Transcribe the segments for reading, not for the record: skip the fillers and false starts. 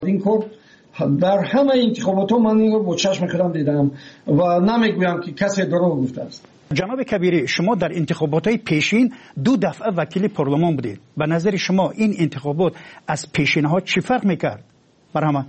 این کار در همه انتخابات من این رو با چشم خودم دیدم و نمیگویم که کسی دروغ گفته است. جناب کبیری، شما در انتخابات پیشین 2 دفعه وکیل پارلمان بودید. به نظر شما این انتخابات از پیشینها چی فرق میکرد؟ برهمن.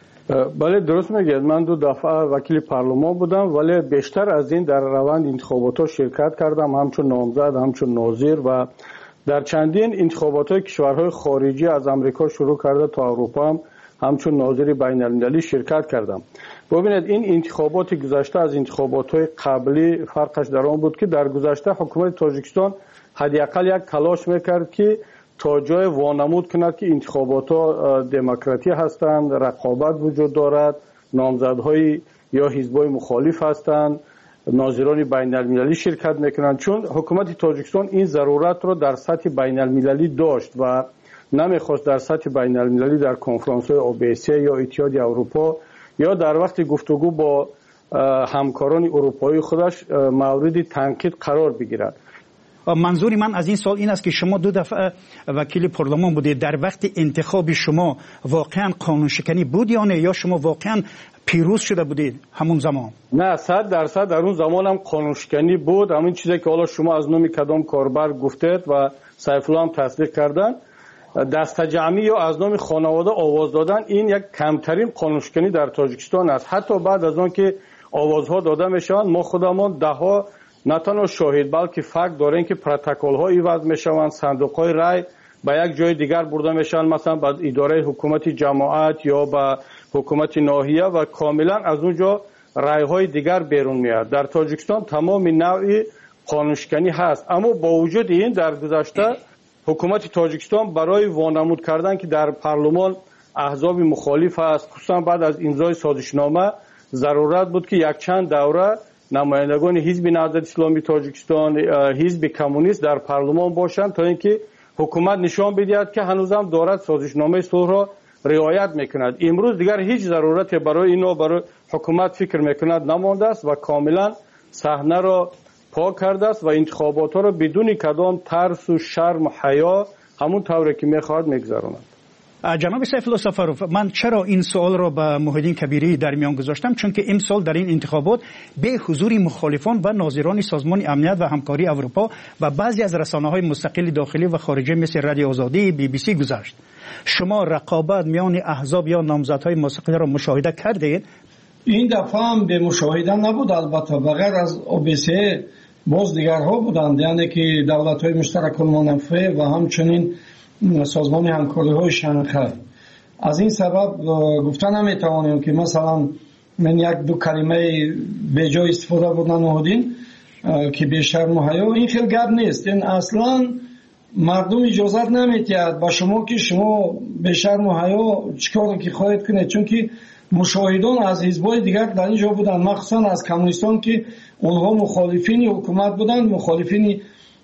بله درست میگید. من 2 دفعه وکیل پارلمان بودم، ولی بیشتر از این در روند انتخابات شرکت کردم، همچون نامزد، همچون ناظر و در چندین انتخابات کشورهای خارجی از امریکا شروع کرده تا اروپا هم همچون ناظر بین المللی شرکت کردم. ببینید این انتخابات گذشته از انتخابات قبلی فرقش در آن بود که در گذشته حکومت تاجیکستان حداقل یک تلاش میکرد که تا جای وانمود کند که انتخابات دموکراتی هستند، رقابت وجود دارد، نامزدهای یا حزبای مخالف هستند، ناظران بین المللی شرکت میکنند. چون حکومت تاجیکستان این ضرورت را در سطح بین المللی داشت و نمیخواست در سطح بین المللی در کنفرانس های OBSE یا اتحادیه اروپا یا در وقت گفتگو با همکاران اروپایی خودش مورد تنقید قرار بگیرد. منظور من از این سال این است که شما 2 دفعه وکیل پارلمان بودید. در وقت انتخاب شما واقعا قانون شکنی بود یا نه، یا شما واقعا پیروز شده بودید همون زمان؟ نه 100% در اون زمان هم قانون شکنی بود. همین چیزی که حالا شما از نام کدام کاربر گفتید و سیف الله هم تصدیق کردن، دست جمعی یا از نام خانواده آواز دادن، این یک کمترین قانون شکنی در تاجیکستان است. حتی بعد از آن که آوازها داده میشوند ما خودمان دهها نه تنها شاهد بلکه فکت داریم که پروتکل ها ایواز میشوند، صندوق های رای به یک جای دیگر برده میشن، مثلا به اداره حکومت جماعت یا به حکومت ناحیه و کاملا از اونجا رای های دیگر بیرون میاد. در تاجیکستان تمام نوع قانون شکنی هست. اما با وجود این در گذشته حکومت تاجیکستان برای وانمود کردن که در پارلمان احزاب مخالف است، خصوصا بعد از امضای سازشنامه ضرورت بود که یک چند دوره نمایندگان حزب نهضت اسلامی تاجیکستان، حزب کمونیست در پارلمان باشند تا اینکه حکومت نشان بدهد که هنوزم دارد سازشنامه صلح را رعایت میکند. امروز دیگر هیچ ضرورت برای اینا برای حکومت فکر میکند نمانده است و کاملا صحنه را پاک کرده است و انتخابات را بدون کدام ترس و شرم و حیا همون طوری که میخواد میگذراند. جناب سیف الله سفروف، من چرا این سوال را به محیدین کبیری در میان گذاشتم؟ چون که امسال در این انتخابات به حضور مخالفان و ناظران سازمان امنیت و همکاری اروپا و بعضی از رسانه‌های مستقل داخلی و خارجی مثل رادیو آزادی، BBC گذشت. شما رقابت میان احزاب یا نامزدهای مستقل را مشاهده کردید؟ این دفعه هم به مشاهده نبود، البته بغیر از OBSE باز دیگرها بودند، یعنی که دولت‌های مشترک المنافع و همچنین سازمان همکاری های شانگهای. از این سبب گفتن نمیتوانیم که مثلا من 1-2 کلمه به جای استفاده بودن نهادین که به شرم و حیا، این خیلی گپ نیست. این اصلا مردم اجازت نمیدهد با شما که شما به شرم و حیا چیکار که خواهید کنید، چون که مشاهدان از حزب‌های دیگر در اینجا بودن، مخصوصا از کمونیستان که اونها مخالفین حکومت بودن، مخالفین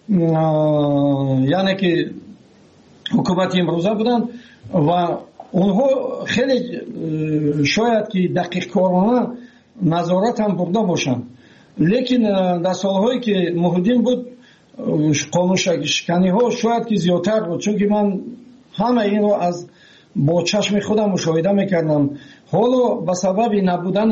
یعنی که حکومت امروزه بودن و اونها خیلی شاید که دقیق کارانه نظارت هم برده باشن، لیکن در سالهایی که محیدین بود قانون شکنی ها شاید که زیادتر بود، چون که من همه این رو از با چشم خودم مشاهده میکردم. حالا به سبب نبودن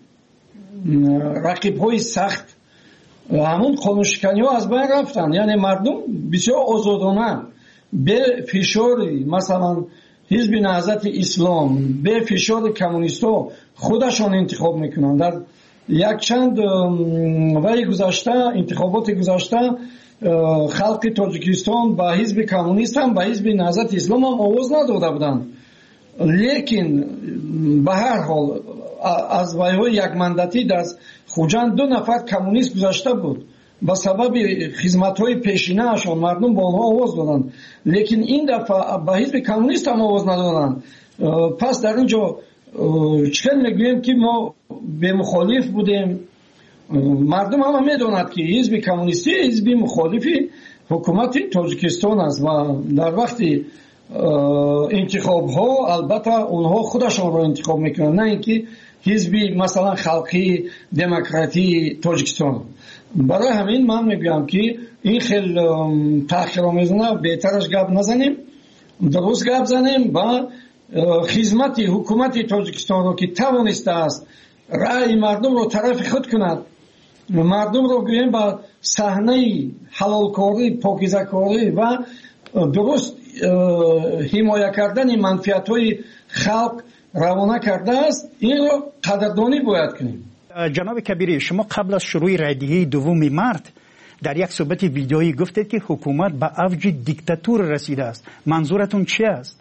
رقیب های سخت همون قانون شکنی ها از بین رفتن، یعنی مردم بسیار آزادانه به فشار مثلا حزب نهضت اسلام، به فشار کمونیستا خودشان انتخاب میکنن. در یک چند وقت گذشته، انتخابات گذشته، خلق تاجیکستان با حزب کمونیست هم با حزب نهضت اسلام هم آواز نداده بودند، لیکن به هر حال از ویهای یک مندتی در خوجند 2 نفر کمونیست گذشته بود. با سبب خدمت‌های پیشینه اشان مردم با آنها آواز دادند، لیکن این دفعه با حزب کمونیست هم آواز ندادند. پس در اینجا چطور میگوییم که ما به مخالف بودیم؟ مردم هم میدونند که حزب کمونیستی حزب مخالفی حکومت تاجیکستان است و در وقت انتخاب ها البته اونها خودشان را انتخاب میکنند، نه اینکه حزب مثلا خلقی دموکراتی تاجیکستان. برای همین من میگم که این خیلی تأخیرآمیزانه بهترش گپ نزنیم، درست گپ زنیم و خدمت حکومت تاجیکستان رو که توانسته است رأی مردم رو طرف خود کند، مردم رو گویم با صحنه حلالکاری، پاکیزه‌کاری و درست حمایت کردن منفعت‌های خلق روانه کرده است، این رو قدردانی باید کنیم. جناب کبیری، شما قبل از شروع رایدهی دوم مارت در یک صحبت ویدیویی گفتید که حکومت به اوج دیکتاتور رسیده است. منظورتون چی است؟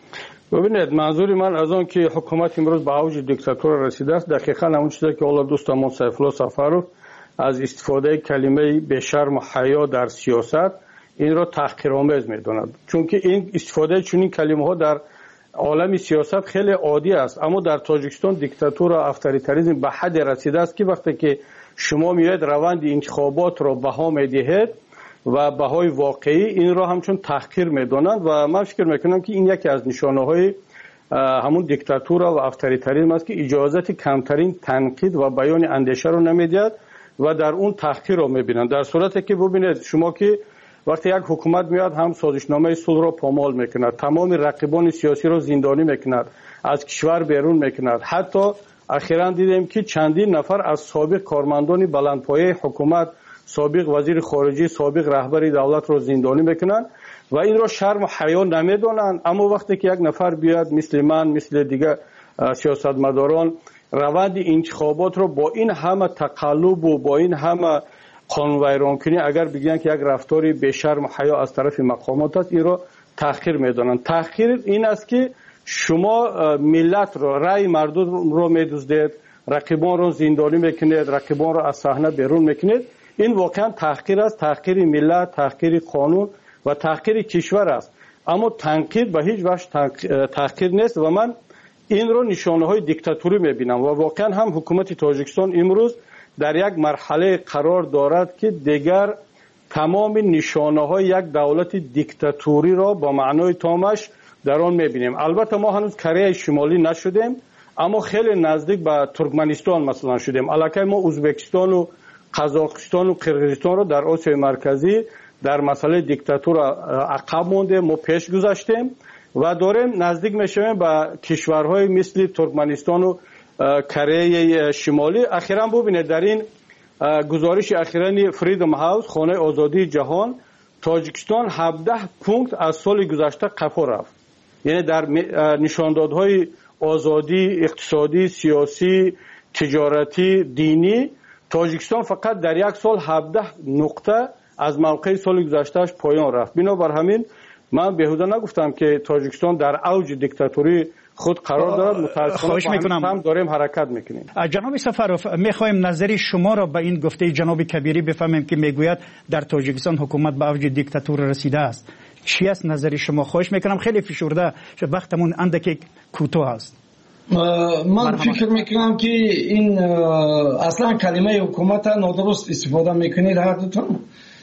ببینید، منظور من از آن که حکومت امروز به اوج دیکتاتور رسیده است دقیقاً همون چیزی که اول دوستمون سیفالله سفروف از استفاده کلمه به شرم و حیا در سیاست این را تحقیرآمیز می‌داند، چون که این استفاده چنین کلمه‌ها در عالم سیاست خیلی عادی است. اما در تاجیکستان دیکتاتور و افطاریتاریسم به حد رسیده است که وقتی که شما میاید روند انتخابات را بها میدهید و بهای واقعی این را همچون تحقیر میدانند و من فکر میکنم که این یکی از نشانه‌های همون دیکتاتور و افطاریتاریسم است که اجازت کمترین تنقید و بیان اندیشه را نمیدهد و در اون تحقیر را میبینند. در صورتی که ببینید شما که وقتی یک حکومت میاد هم سازشنامه صلح را پامال میکند، تمام رقیبان سیاسی را زندانی میکند، از کشور بیرون میکند. حتی اخیراً دیدیم که چندین نفر از سابق کارمندان بلندپایه حکومت، سابق وزیر خارجه، سابق رهبر دولت را زندانی میکنند و این را شرم و حیا نمیدانند. اما وقتی که یک نفر بیاد مثل من، مثل دیگر سیاستمداران روند انتخابات را با این همه تقلب و با این همه قانون ویرانکنی اگر بگن که یک رفتاری به شرم و حیا از طرف مقامات است، این را تحقیر میدانند. تحقیر این است که شما ملت را، رأی مردم را میدزدید، رقیبان را زندانی میکنید، رقیبان را از صحنه بیرون میکنید. این واقعا تحقیر است، تحقیر ملت، تحقیر قانون و تحقیر کشور است. اما تنقید به هیچ وجه تحقیر نیست و من این را نشانه های دیکتاتوری میبینم و واقعا هم حکومت تاجیکستان امروز در یک مرحله قرار دارد که دیگر تمام نشانه های یک دولت دیکتاتوری را با معنای تامش در آن میبینیم. البته ما هنوز کره شمالی نشدیم، اما خیلی نزدیک به ترکمنستان مثلا شدیم. الکی ما ازبکستان و قزاقستان و قرقیزستان را در آسیای مرکزی در مسئله دیکتاتور عقب مونده، ما پیش گذاشتیم و داریم نزدیک میشویم به کشورهای مثل ترکمنستان و کره شمالی. اخیراً ببینید در این گزارش اخیراً فریدم هاوس، خانه آزادی جهان، تاجیکستان 17 پونکت از سال گذشته قفا رفت. یعنی در نشاندادهای آزادی اقتصادی، سیاسی، تجارتی، دینی تاجیکستان فقط در یک سال 17 نقطه از موقع سال گذشتهش پایان رفت. بنابر همین من بیهوده نگفتم که تاجیکستان در اوج دیکتاتوری خود قرار دارد. متاسفانه هم داریم حرکت میکنیم. جناب سفروف، میخوایم نظر شما را به این گفته جناب کبیری بفهمیم که میگوید در تاجیکستان حکومت به اوج دیکتاتور رسیده است. چی است نظر شما؟ خواهش میکنم، خیلی فشرده شد، وقتمون اندکی کوتاه است. من فکر میکنم که این اصلا کلمه حکومت نادرست استفاده میکنید هر دوتون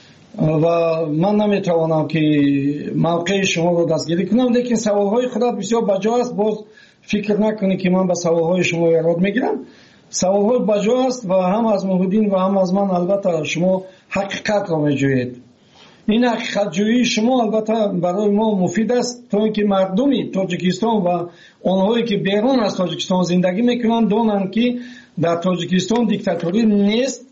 و من نمیتوانم که موقع شما رو دستگیری کنم، لیکن سوالهای خودت بسیار بجا است. باز فکر نکنی که من به سوالهای شما یاد میگیرم. سوالهای بجا است و هم از محمدین و هم از من البته شما حقیقت را میجویید. این حقیقت جویی شما البته برای ما مفید است تا اینکه مردمی تاجیکستان و آنهایی که بیرون از تاجیکستان زندگی میکنند دانند که در تاجیکستان دیکتاتوری نیست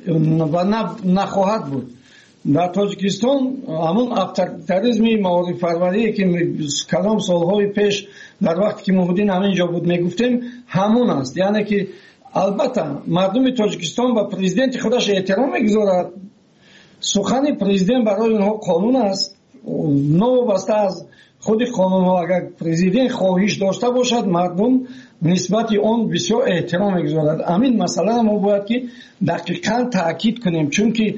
و نخواهد بود. در تاجیکستان همون افطاریتاریسم معارف پروری که کلام سالهای پیش در وقتی که محمدین همینجا بود میگفتیم همون است. یعنی که البته مردم تاجیکستان به پرزیدنت خودش احترام میگذارد. سخن پرزیدنت برای اونها قانون است. نوبسته از خود قانون ها اگر پرزیدنت خواهش داشته باشد مردم نسبت آن بسیار احترام میگذارد. همین مسئله ما باید که دقیقاً تاکید کنیم، چون که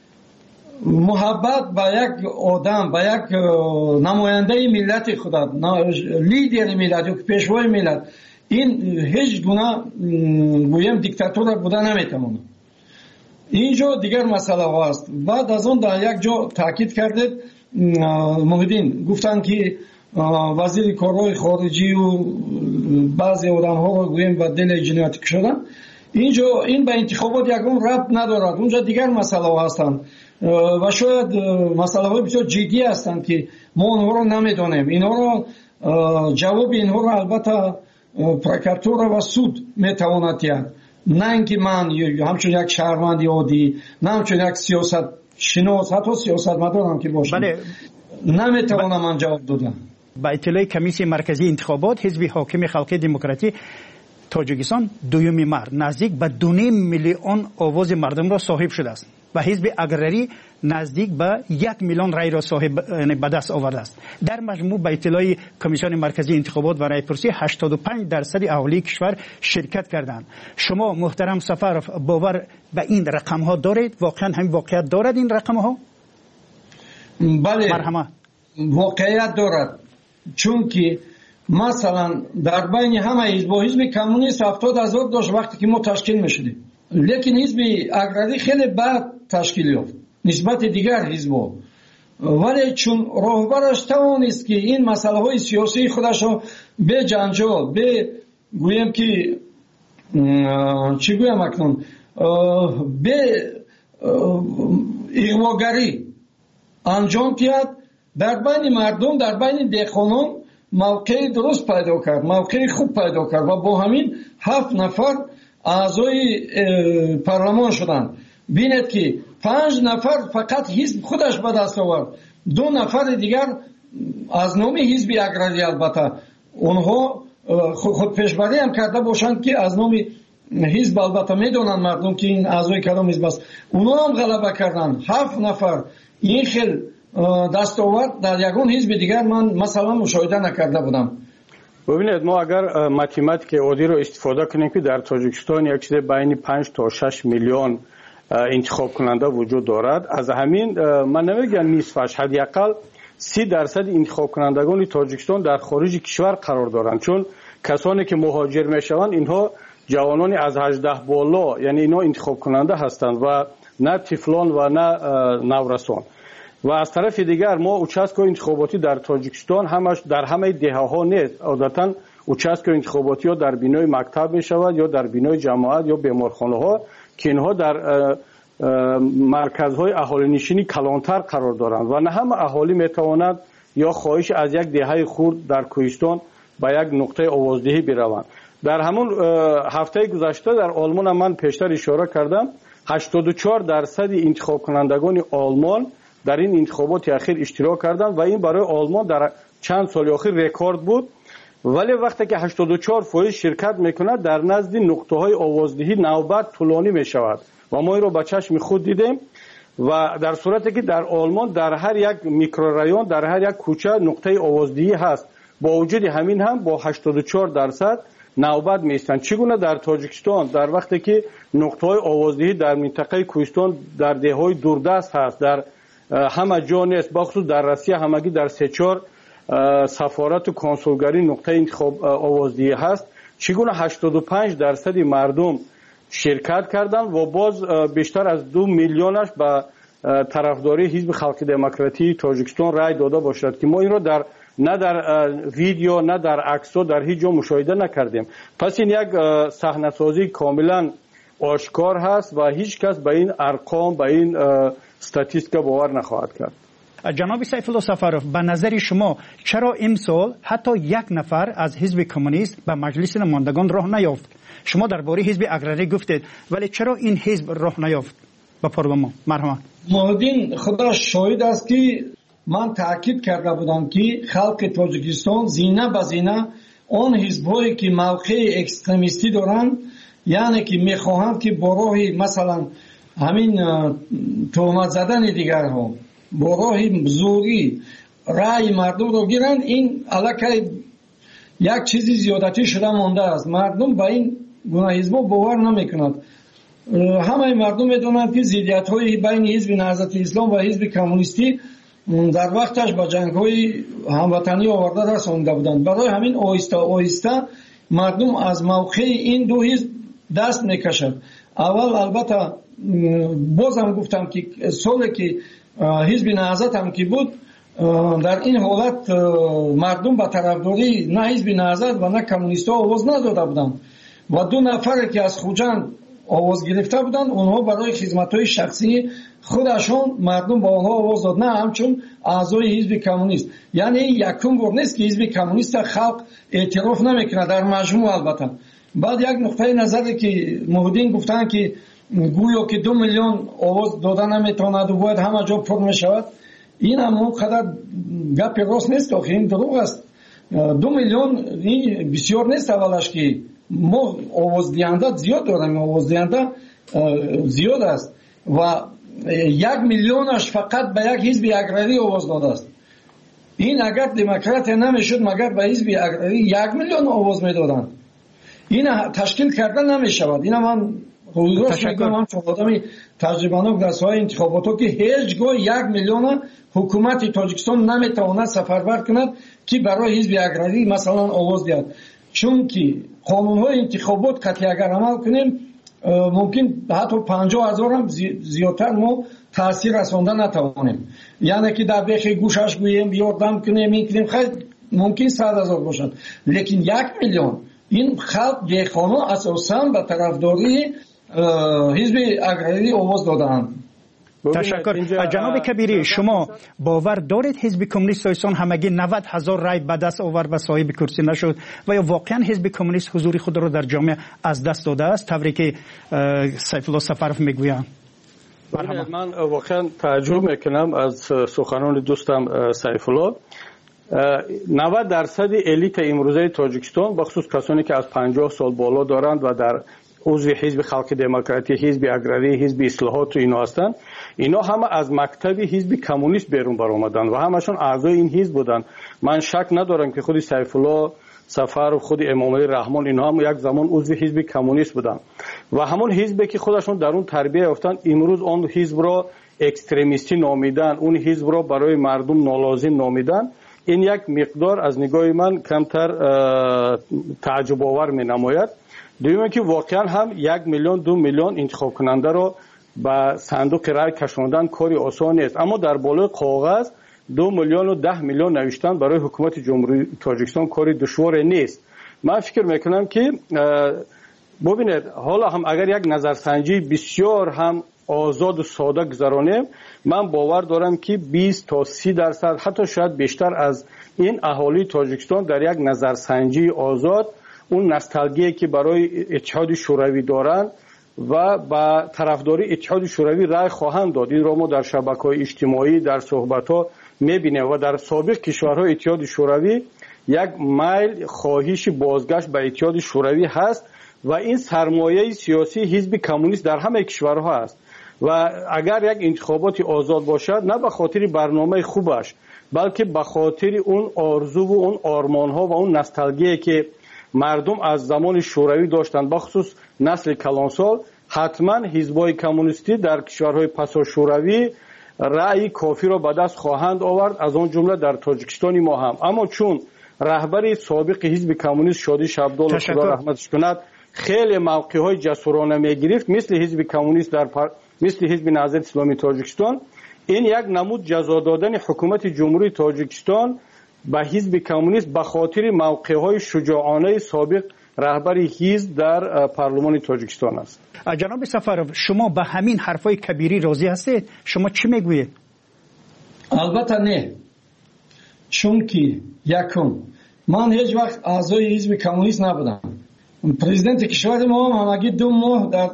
محبت به یک آدم، به یک نماینده ملت خدا، لیدر ملت یا پیشوای ملت، این هیچ گونه گویم دیکتاتور بوده نمیتونه. اینجا دیگر مسئله هست. بعد از اون در یک جا تاکید کردید محمدین گفتن که وزیر کارهای خارجی و بعضی آدم ها رو گویم به دل جنایت شدن. اینجا این به انتخابات یکم ربط ندارد. اونجا دیگر مسئله هستند و شاید مسئله های بسیار جدی هستند که ما اونها رو نمیدانیم. اینها رو جواب اینها را البته پروکاتور و سود میتواند دهد، نه اینکه من همچون یک شهروند عادی، نه همچون یک سیاست شناس، حتی سیاستمدارم که باشم نمیتوانم من جواب دادم. با اطلاع کمیسیون مرکزی انتخابات، حزب حاکم خلق دموکراتی تاجیکستان دومی مرد نزدیک به 2.5 میلیون آواز مردم را صاحب شده است و حزب اگرری نزدیک به 1 میلیون رای را صاحب به دست آورده است. در مجموع به اطلاع کمیسیون مرکزی انتخابات و رایپرسی 85% اهالی کشور شرکت کردند. شما محترم سفرов باور به این رقم ها دارید؟ واقعا هم واقعیت دارد این رقم ها؟ بله، مرحمت واقعیت دارد، چون که مثلا در بین همه حزب کمونیست 70,000 داشت وقتی که ما تشکیل میشدیم، لیکن حزب اگرری خیلی بعد تشکیل یافت نسبت دیگر حزب‌ها، ولی چون راهبرش توانست که این مسئله های سیاسی خودش را به جنجال، به گویم که چی گویم اکنون، به اغواگری انجام دهد، در بین مردم، در بین دهقانان موقع درست پیدا کرد، موقع خوب پیدا کرد و با همین 7 نفر اعضای پارلمان شدند. بینید که 5 نفر فقط حزب خودش به دست آورد، 2 نفر دیگر از نام حزب اگرری، البته اونها خود پیشبری هم کرده باشند که از نام حزب، البته میدونن مردم که این اعضای کدام حزب است، اونها هم غلبه کردند. 7 نفر این خیل دستاورد در یگان حزب دیگر من مثلا مشاهده نکرده بودم. ببینید، ما اگر ماتماتیک عادی رو استفاده کنیم که در تاجیکستان یک چیز بین 5 تا 6 میلیون انتخاب کننده وجود دارد، از همین من نمیگم نصفش، حداقل 30% انتخاب کنندگان تاجیکستان در خارج کشور قرار دارند، چون کسانی که مهاجر میشوند اینها جوانان از 18 بالا، یعنی اینا انتخاب کننده هستند و نه طفلان و نه نورسان. و از طرف دیگر ما اوچسک‌های انتخاباتی در تاجیکستان همش در همه دهه‌ها نیست، عادتاً اوچسک‌های انتخاباتی ها در بینای مکتب می شود یا در بینای جماعت یا بیمارخانه ها که اینها در مرکزهای اهالی نشینی کلانتر قرار دارند و نه همه اهالی می تواند یا خواهش از یک دهه خرد در کوهستان به یک نقطه آوازدهی بروند. در همون هفته گذشته در آلمان من پیشتر اشاره کردم 84% انتخاب کنندگان آلمان در این انتخابات اخیر اشتراک کردند و این برای آلمان در چند سال اخیر رکورد بود. ولی وقتی که 84% شرکت میکنه در نزد نقطه های آوازدهی نوبت طولانی میشود و ما این رو با چشم خود دیدیم و در صورتی که در آلمان در هر یک میکرورایون، در هر یک کوچه نقطه آوازدهی هست، با وجود همین هم با 84% نوبت میستند. چگونه در تاجیکستان در وقتی که نقطه های آوازدهی در منطقه کوهستان در دههای دوردست هست، در همه جا نیست، بخصوص در روسیه همگی در 3-4 سفارت و کنسولگری نقطه انتخاب آوازدهی هست، چگونه 85% مردم شرکت کردند و باز بیشتر از 2 میلیونش به طرفداری حزب خلق دموکراتی تاجیکستان رای داده باشد که ما این رو نه در ویدیو نه در عکس در هیچ جا مشاهده نکردیم. پس این یک صحنه سازی کاملا آشکار هست و هیچ کس به این ارقام، به این استاتیستیکا باور نخواهد کرد. جناب سیفالله سفرов، به نظر شما چرا امسال حتی 1 نفر از حزب کمونیست به مجلس نمایندگان راه نیافت؟ شما درباره حزب اگرری گفتید، ولی چرا این حزب راه نیافت به پارلمان؟ مرحمت. مهدین خدا شاهد است که من تاکید کرده بودم که خلق تاجیکستان زینه به زینه آن حزب‌هایی که موقع اکستریمیستی دارند، یعنی که میخواهند که با راه مثلا همین تهمت زدن دیگرها، با راه زوری رای مردم رو گیرند، این علاقه یک چیزی زیادتی شده مانده است. مردم با این گونه حزب‌ها باور نمیکنند. همه مردم میدونند که ضدیت‌های بین حزب نهضت اسلام و حزب کمونیستی در وقتش با جنگ‌های هموطنی آورده رسانده بودند. برای همین آهسته آهسته مردم از موقع این دو حزب دست میکشد. اول البته بازم گفتم که سالی که حزب نهضت هم که بود، در این حالت مردم به طرفداری نه حزب نهضت و نه کمونیست‌ها آواز نداده بودند و 2 نفر که از خوجند آواز گرفته بودند، اونها برای خدمت‌های شخصی خودشون مردم با اونها آواز داد، نه همچون اعضای حزب کمونیست. یعنی یکم بار نیست که حزب کمونیست خلق اعتراف نمیکنه در مجموع. البته بعد یک نقطه نظری که موحدین گفتن که گویا که 2 میلیون آواز دادن نمیتواند و باید همه جا پر میشود، این هم اونقدر گپ راست نیست، آخه این دروغ است. 2 میلیون این بسیار نیست. اولش که ما آواز دهنده زیاد داریم، آواز دهنده زیاد است و 1 میلیونش فقط به یک حزب اگراری آواز داده است. این اگر دموکرات نمیشد مگر به حزب اگراری 1 میلیون آواز میدادند. این تشکیل کردن نمیشود. این من روز میگم چون آدمی تجربه‌ناک در ساحه انتخابات که هیچگاه 1 میلیون حکومت تاجیکستان نمیتواند سفربر کند که برای حزب اگراری مثلا آواز دهد، چون که قانون‌های انتخابات قطعی اگر عمل کنیم ممکن حتی 50,000 هم زیادتر ما تاثیر رساندن نتوانیم. یعنی که در بیخ گوشش گوییم یاردم کنیم این کنیم، خیلی ممکن 100,000 باشد، لیکن 1 میلیون این خلق دیخانه اساساً به طرفداری حزب اگراری آواز دادند. تشکر. جناب کبیری، شما باور دارید حزب کمونیست پاکستان همگی 90,000 رای به دست آورد و صاحب کرسی نشد و یا واقعا حزب کمونیست حضور خود را در جامعه از دست داده است طوری که سیف الله سفرف میگویند؟ من واقعا تعجب میکنم از سخنان دوستم سیف الله. 90% الیت امروزه تاجیکستان بخصوص کسانی که از 50 سال بالا دارند و در عضو حزب خلق دموکراتی، حزب اگراری، حزب اصلاحات و اینا هستند، اینا همه از مکتب حزب کمونیست بیرون برآمدند و همشون اعضای این حزب بودند. من شک ندارم که خود سیف الله سفر و خود امام علی رحمان اینا هم یک زمان عضو حزب کمونیست بودند و همون حزبی که خودشون در اون تربیت یافتند امروز اون حزب را اکستریمیستی نامیدن، اون حزب را برای مردم نالازم نامیدن. این یک مقدار از نگاه من کمتر تعجب آور می نماید. دویمه که واقعا هم 1 میلیون 2 میلیون انتخاب کننده را به صندوق رای کشاندن کاری آسان نیست، اما در بالای کاغذ 2 میلیون و 10 میلیون نوشتن برای حکومت جمهوری تاجیکستان کاری دشوار نیست. من فکر میکنم که ببینید حالا هم اگر یک نظرسنجی بسیار هم آزاد و ساده گذرانیم، من باور دارم که 20 تا 30% حتی شاید بیشتر از این اهالی تاجیکستان در یک نظرسنجی آزاد اون نوستالژی که برای اتحاد شوروی دارند و با طرفداری اتحاد شوروی رای خواهند داد. این را ما در شبکه‌های اجتماعی در صحبت‌ها می‌بینیم و در سابق کشورهای اتحاد شوروی یک میل خواهش بازگشت به اتحاد شوروی هست و این سرمایه سیاسی حزب کمونیست در همه کشورها است و اگر یک انتخابات آزاد باشد نه به خاطر برنامه خوبش بلکه به خاطر اون آرزو و اون آرمان‌ها و اون نوستالژی که مردم از زمان شوروی داشتند، بخصوص نسل کلانسال، حتما حزب‌های کمونیستی در کشورهای پسا شوروی رأی کافی را به دست خواهند آورد، از آن جمله در تاجیکستان ما هم. اما چون رهبر سابق حزب کمونیست شادی شبدال خدا رحمتش کند خیلی موقع‌های جسورانه می‌گرفت مثل حزب کمونیست مثل حزب نهضت اسلامی تاجیکستان، این یک نمود جزا دادن حکومت جمهوری تاجیکستان به حزب کمونیست به خاطر موقع‌های شجاعانه سابق رهبر حزب در پارلمان تاجیکستان است. جناب سفرов شما به همین حرفای کبیری راضی هستید؟ شما چی میگویید؟ البته نه، چون که یکم من هیچ وقت اعضای حزب کمونیست نبودم. پرزیدنت کشور ما هم همگی 2 ماه در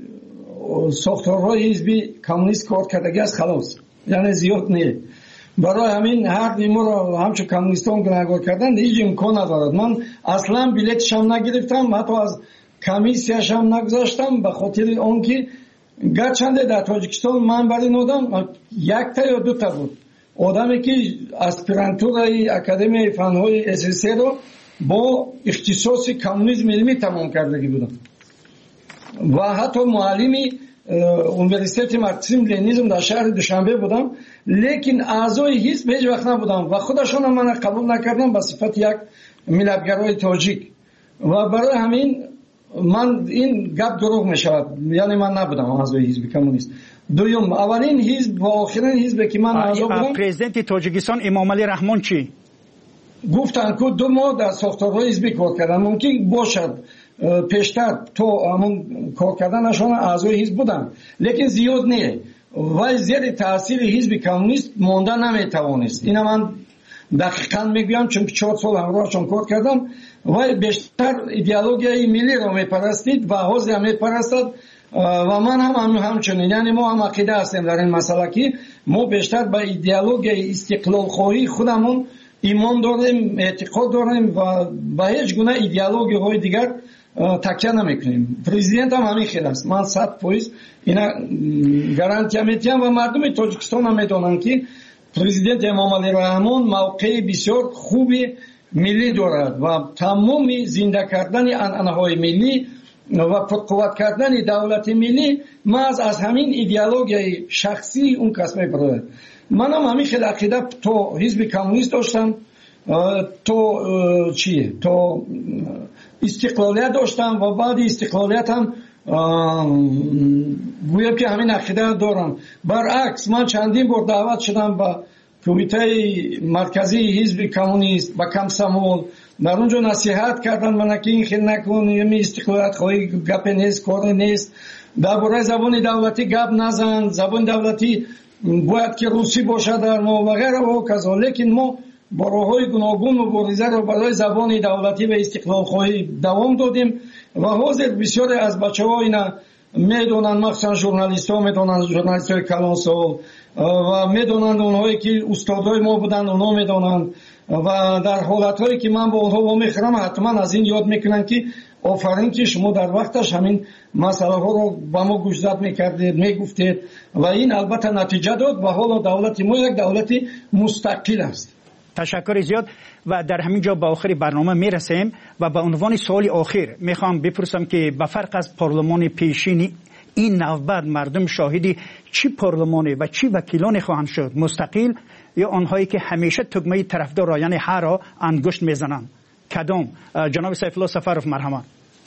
ساختارهای حزب کمونیست کار کردگی است، خلاص، یعنی زیاد نه. برای همین هر دیمو را همچون کمونیستان گناهکار کردن هیچ امکان ندارد. من اصلا بلیتش هم نگرفتم، حتی از کمیسیش هم نگذاشتم، به خاطر آنکه گرچنده در تاجیکستان من برای نودم 1 تا یا 2 تا بود آدمی که اسپرانتورای اکادمی فنهای اساسی رو با اختصاص کمونیسم علمی تمام کردگی بودم و حتی معلمی اونیورسیته مارکسیسم لنینیسم در شهر دوشنبه بودم، لیکن اعضای حزب هیچ وقت نبودم و خودشون هم من قبول نکردم به صفت یک ملتگرای تاجیک و برای همین من این گپ دروغ می شود، یعنی من نبودم اعضای حزب کمونیست. دوم، اولین حزب و آخرین حزب که من اعضا بودم پرزیدنت تاجیکستان امام علی رحمان چی؟ گفتن که 2 ماه در ساختارهای حزبی کار کردن. ممکن باشد پیشتر تو همون کار کردنشان اعضای حزب بودن لیکن زیاد نه و زیر تاثیر حزب کمونیست مانده نمیتوانست. اینا من دقیقاً میگویم چون 4 سال همراهشان کار کردم و بیشتر ایدئولوژی ملی را میپرستید و حزب هم میپرستد و من هم همچنین. یعنی ما هم عقیده هستیم در این مسئله که ما بیشتر به ایدئولوژی استقلال خواهی خودمون ایمان داریم، اعتقاد داریم و به هیچ گونه ایدئولوژی های دیگر تکیه نمیکنیم. پرزیدنت هم همین خیلی است. من 100% اینا گارانتی میدم و مردم تاجیکستان هم میدونن که پرزیدنت امامعلی رحمان موقع بسیار خوبی ملی دارد و تمام زنده کردن عنعنه‌های ملی و پرقوت کردن دولت ملی محض از همین ایدئولوژی شخصی اون کس میبرد. من هم همین خیلی عقیده تو حزب کمونیست داشتم، تو چیه؟ تو استقلالیت داشتم و بعد استقلالیت هم گویم که همین عقیده دارم. برعکس من چندین بار دعوت شدم به کمیته مرکزی حزب کمونیست با کمسمول، در اونجا نصیحت کردن من که این خیلی نکن، یه استقلالیت خواهی گپ نیست، کار نیست، درباره زبان دولتی گپ نزن، زبان دولتی باید که روسی باشه در ما و غیره و کذا. لیکن ما با راه‌های گوناگون مبارزه را برای زبان دولتی و استقلال خواهی دوام دادیم و حاضر بسیاری از بچه‌ها اینا میدونن، مخصوصا ژورنالیست‌ها میدونن، ژورنالیست‌های کلانسال و میدونن، اونهایی که استادای ما بودن اونا میدونن و در حالت‌هایی که من با اونها میخرم حتما از این یاد میکنن که آفرین که شما در وقتش همین مسئله ها رو با ما گوشزد میکردید، میگفتید و این البته نتیجه داد و حالا دولت ما یک دولت مستقل است. تشکر زیاد و در همین جا به آخر برنامه میرسیم و به عنوان سوال آخر میخوام بپرسم که به فرق از پارلمان پیشین این نوبت مردم شاهدی چی پارلمانی و چی وکیلانی خواهند شد؟ مستقل یا آنهایی که همیشه تگمه طرفدار را یعنی هر را انگشت میزنند؟ کدام؟ جناب سیف الله سفرов مرحمت.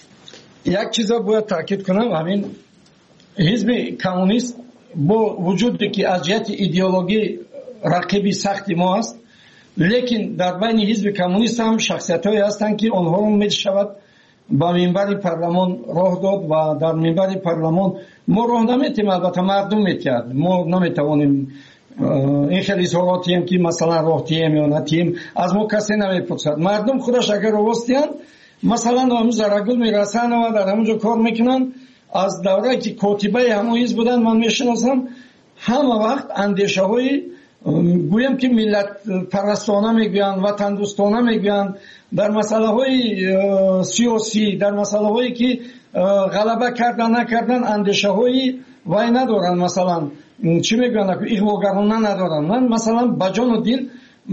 یک چیز باید تاکید کنم، همین حزب کمونیست با وجودی که از جهت ایدئولوژی رقیبی سختی ما است، لیکن در بین حزب کمونیست هم شخصیت‌هایی هستند که آنها رو میشود با منبر پارلمان راه داد و در منبر پارلمان ما راه نمیتیم، البته مردم میتید، ما نمیتوانیم این خیلی اظهاراتی هم که مثلا راه تیم یا نتیم از ما کسی نمیپرسد. مردم خودش اگر راستیان مثلا همون زرگل میرسن و در همونجا کار میکنن. از دوره که کاتبه همون حزب بودن من میشناسم، همه وقت اندیشه های گویم که ملت پرستانه میگویند، وطن دوستانه میگویند، در مسئله های سیاسی، در مسئله هایی که غلبه کردن نکردن اندیشه های وای ندارن، مثلا چی میگویند اغواگرانه ندارن. من مثلا با جان و دل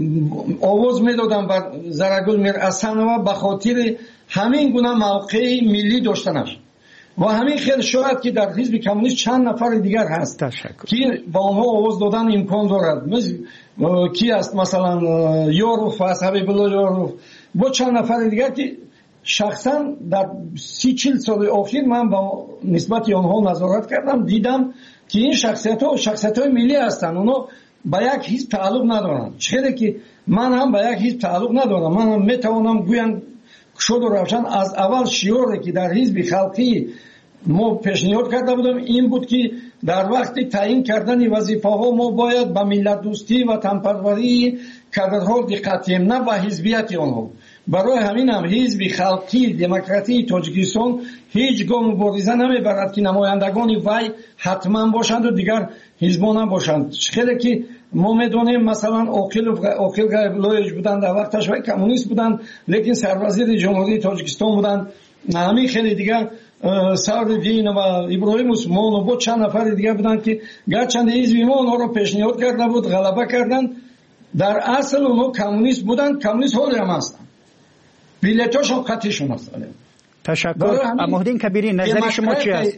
آواز میدادم بر زرگل میرحسن و به خاطر همین گونه موقع ملی داشتنش و همین خیلی شاید که در حزب کمونیست چند نفر دیگر هست که با آنها آواز دادن امکان دارد. کی است؟ مثلا یاروف است، حبیب الله یاروف، با چند نفر دیگر که شخصا در 30-40 سال اخیر من با نسبت آنها نظارت کردم، دیدم که این شخصیت‌های ملی هستند، اونا با یک حزب تعلق ندارند. چرا که من هم با یک حزب تعلق ندارم. من هم میتوانم گویم شد و روشن از اول شعاری که در حزب خلقی ما پیشنهاد کرده بودم این بود که در وقت تعیین کردن وظیفه ها ما باید به ملت دوستی و تنپروری کادرها دقت کنیم، نه به حزبیت آنها. برای همین هم حزب خلقی دموکراتی تاجیکستان هیچ گام مبارزه نمیبرد که نمایندگان وی حتما باشند و دیگر حزبان باشند. خیلی که ما میدونیم مثلا عاقل غیب‌الله بودن، در وقتش وی کمونیست بودن لیکن سروزیر جمهوری تاجیکستان بودن. همین خیلی دیگر سعدالدین و ابراهیم عثمان و چند نفر دیگر بودن که گرچند حزب ما اونها رو پیشنهاد کرده بود، غلبه کردن. در اصل اونها کمونیست بودن، کمونیست حالی هم هستن، بیلیتاشون قطعیشون هستن. تشکر. مهدین کبیری نظر شما چی است؟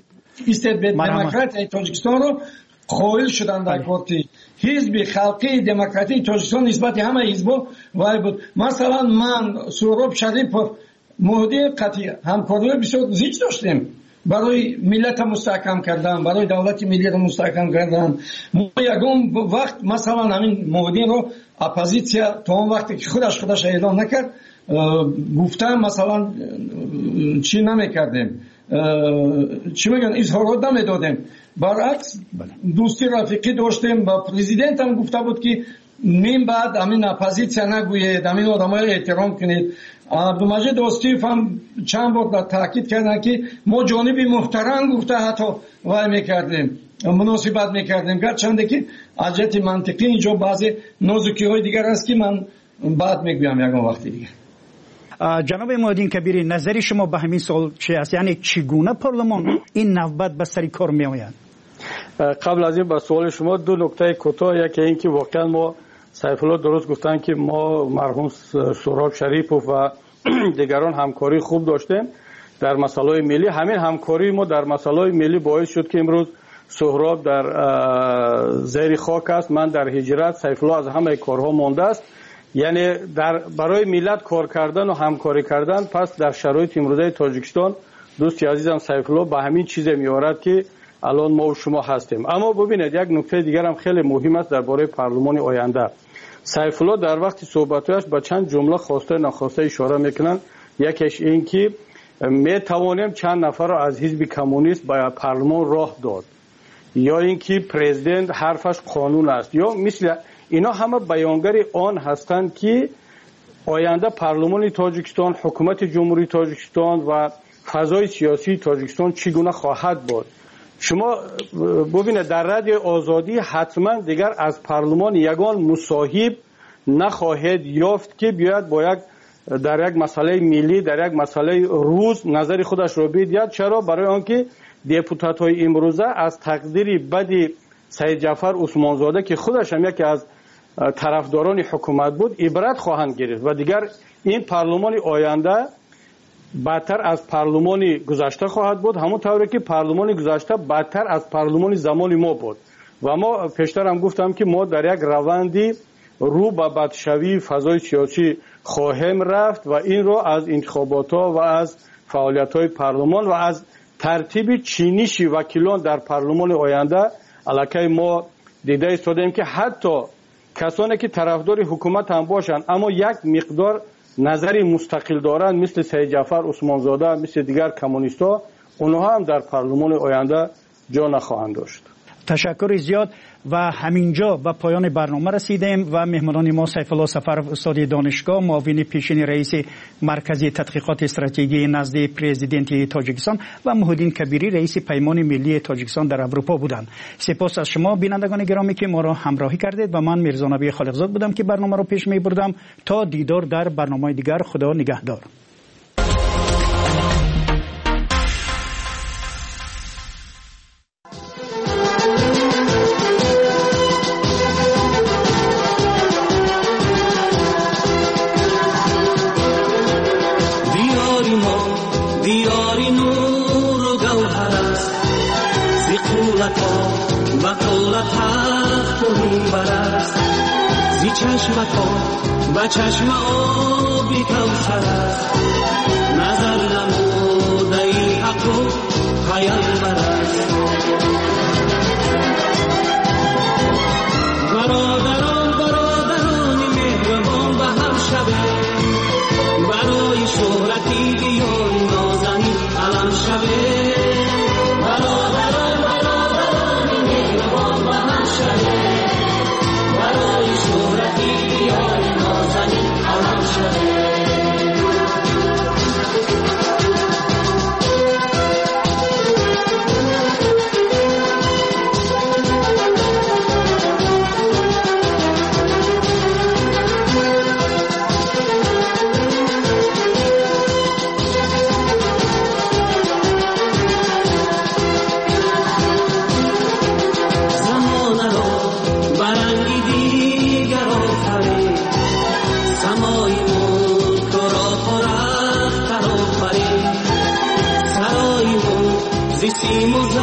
دموکرات تاجیکستان رو قائل شدن در کارتی حزب خلقی دموکراتی تاجیکستان نسبت همه حزبا وای بود. مثلا من سهراب شریف مهدی قطعی همکاری بسیار زیاد داشتیم برای ملت مستحکم کردن، برای دولت ملی رو مستحکم کردن. ما یگان وقت مثلا همین موادین رو اپوزیسیا تا اون وقتی که خودش اعلام نکرد گفتم مثلا چی نمیکردیم، چی میگن، اظهارات نمیدادیم. برعکس دوستی رفیقی داشتیم. با پرزیدنت هم گفته بود که نیم بعد همین اپوزیسیا نگوید، همین آدمای احترام کنید. عبدالمجید آصف هم چند بار تاکید کردن که ما جانبی محترم گفته حتی وای میکردیم، مناسبت میکردیم، گرچنده که از جهت منطقی اینجا بعضی نازکی های دیگر است که من بعد میگویم یکم وقتی دیگه. جناب معادین کبیری، نظری شما به همین سوال چی است؟ یعنی چگونه پارلمان این نوبت به سر کار می آید؟ قبل از این به سوال شما دو نکته کوتاه. یکی این که واقعا ما سیف الله درست گفتن که ما مرحوم سهراب شریفوف و دیگران همکاری خوب داشتیم در مسائل ملی. همین همکاری ما در مسائل ملی باعث شد که امروز سهراب در زیر خاک است، من در هجرت، سیف الله از همه کارها مانده است. یعنی برای ملت کار کردن و همکاری کردن. پس در شرایط امروزه تاجیکستان دوستی عزیزم سیف الله به همین چیز میارد که الان ما و شما هستیم. اما ببینید یک نکته دیگر هم خیلی مهم است درباره پارلمان آینده. سیف الله در وقت صحبتش به چند جمله خواسته ناخواسته اشاره میکنن. یکیش این که می توانیم چند نفر را از حزب کمونیست به پارلمان راه داد، یا اینکه پرزیدنت حرفش قانون است، یا مثل اینا همه بیانگر آن هستند که آینده پارلمان تاجیکستان، حکومت جمهوری تاجیکستان و فضای سیاسی تاجیکستان چگونه خواهد بود. شما ببینید در رادیو آزادی حتما دیگر از پارلمان یگان مصاحب نخواهد یافت که بیاید در یک مسئله ملی، در یک مسئله روز نظر خودش را بدهد. چرا؟ برای آنکه دپوتات های امروزه از تقدیر بد سید جعفر عثمانزاده که خودش هم یکی از طرفداران حکومت بود عبرت خواهند گرفت و دیگر این پارلمان آینده بدتر از پارلمان گذشته خواهد بود، همون طوری که پارلمان گذشته بدتر از پارلمان زمان ما بود. و ما پیشتر هم گفتم که ما در یک روندی رو به بدشوی فضای سیاسی خواهیم رفت و این رو از انتخابات ها و از فعالیت های پارلمان و از ترتیب چینش وکیلان در پارلمان آینده علاقه ما دیده ایستادیم که حتی کسانی که طرفدار حکومت هم باشند اما یک مقدار نظری مستقل دارند مثل سید جعفر عثمانزاده، مثل دیگر کمونیستا، اونها هم در پارلمان آینده جا نخواهند داشت. تشکر زیاد. و همینجا به پایان برنامه رسیدیم و مهمانان ما سیف الله سفرов استاد دانشگاه، معاون پیشین رئیس مرکز تحقیقات استراتژی نزد پرزیدنت تاجیکستان و محیدین کبیری رئیس پیمان ملی تاجیکستان در اروپا بودند. سپاس از شما بینندگان گرامی که ما را همراهی کردید و من میرزا نبی خالقزاد بودم که برنامه را پیش می بردم. تا دیدار در برنامه دیگر، خدا نگهدار. با چشم آبی کوثر است، نظر نموده ای حق و پیامبر است. برادران مهربان به هم شبه، برای شهرتی دیار نازنین علم شبه. برادران مهربان به هم شبه، برای شهرتی دیار نازنین علم شبه. Hicimos